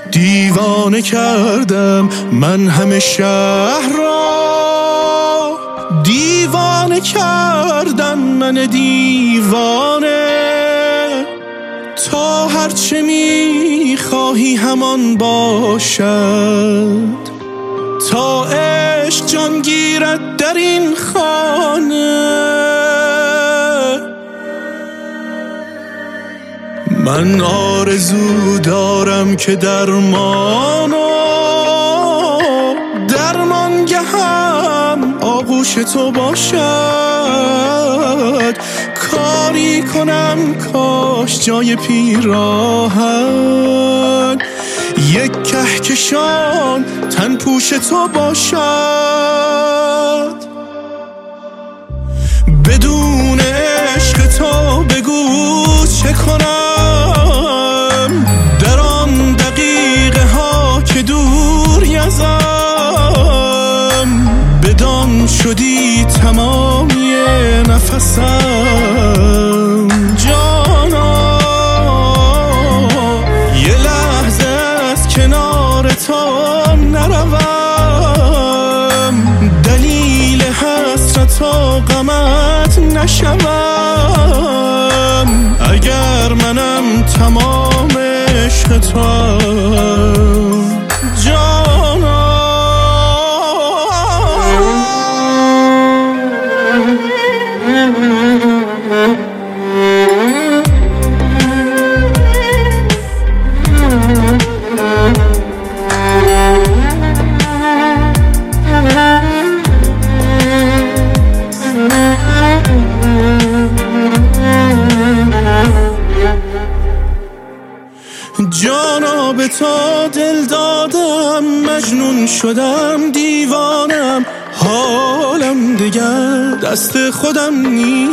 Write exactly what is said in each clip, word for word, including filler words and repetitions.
دیوانه کردم من همه شهر را، دیوانه کردم من دیوانه. تا هرچه میخواهی همان باشد، تا عشق جان گیرد در این خانه. من آرزو دارم که درمانو درمانگهم آغوش تو باشد. کاری کنم کاش جای پیراهن یک کهکشان تن پوش تو باشد. بدون عشق تو بگو چه کنم، در آن دقیقه ها که دوری ازم. بدان شدی تمامی نفسم جانا، یه لحظه از کنار تو نروم، دلیل حسرت و غمت نشوم. اگر منم تمام عشق تو جانا. جانا به تو دل دادم، مجنون شدم دیوانم، حالم دیگر دست خودم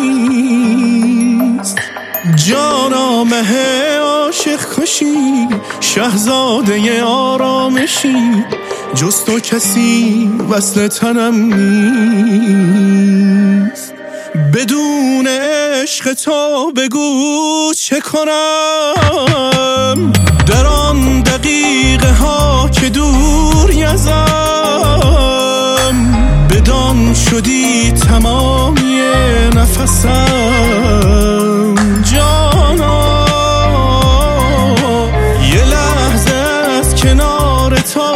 نیست. جانا مه عاشق کشی، شهزاده آرامشی، جز تو کسی وصل تنم نیست. بدون عشق تو بگو چه کنم، در آن دقیقه ها که دوری ازم. بدان شدی تمامی نفسم جانا، یه لحظه از کنار تو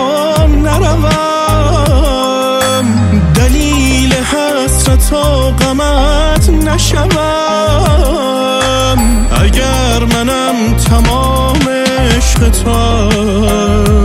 نروم، دلیل حسرت و غمت نشوم. اگر منم تمام عشق تو